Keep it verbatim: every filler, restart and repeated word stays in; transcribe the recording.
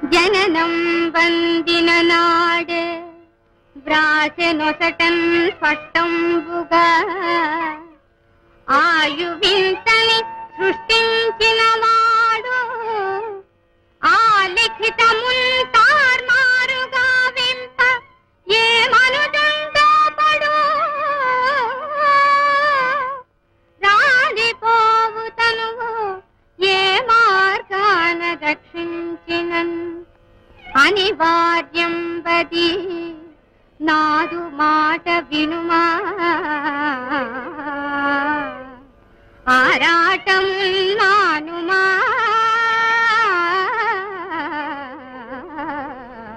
జననం వందిన నాడే వ్రాసెనొసటన్ స్పష్టంబుగా ఆయు వింతని సృష్టించిన వాడు ఆ లిఖితమున్ తార్మారుగా వింప ఏ మనుజుండో పడు రాలిపోవు తనువు ఏ మార్గాన రక్షించినన్ అనివార్యం బది నాదు మాట వినుమా ఆరాటం